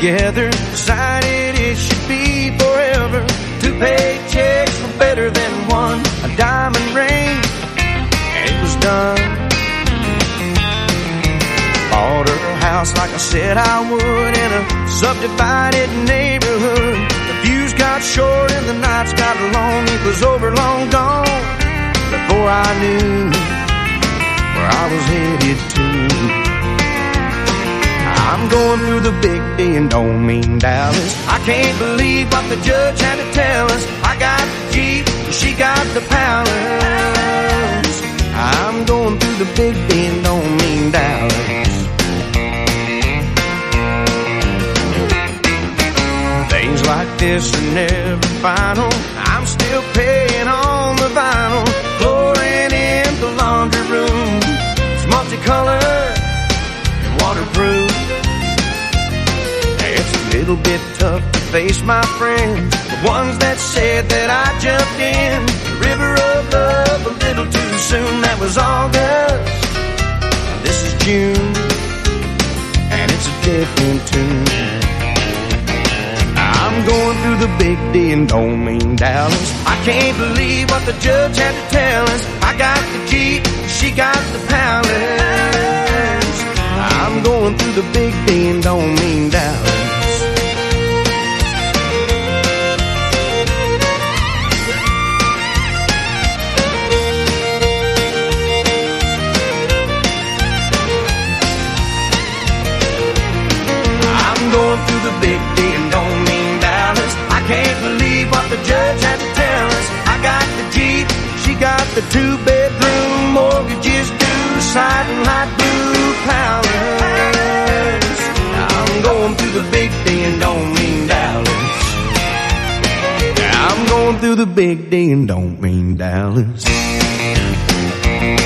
together, decided it should be forever. 2 paychecks were better than one, a diamond ring, and it was done. Bought her a house like I said I would, in a subdivided neighborhood. The views got short and the nights got long. It was over, long gone, before I knew where I was headed to. I'm going through the big D and don't mean Dallas. I can't believe what the judge had to tell us. I got the Jeep, she got the Palace. I'm going through the big D and don't mean Dallas. Things like this are never final. I'm still paying on the vinyl. Flooring in the laundry room, it's multicolored and waterproof. It's a little bit tough to face my friends, the ones that said that I jumped in the river of love a little too soon. That was August, this is June, and it's a different tune. I'm going through the big D and don't mean Dallas. I can't believe what the judge had to tell us. I got the Jeep, she got the Palace. I'm going through the big D and don't mean Dallas. I'm going through the big D and don't mean Dallas. I can't believe what the judge had to tell us. I got the Jeep, she got the 2-bedroom, mortgages due, siding light blue Palace. I'm going through the big D and don't mean Dallas. I'm going through the big D and don't mean Dallas.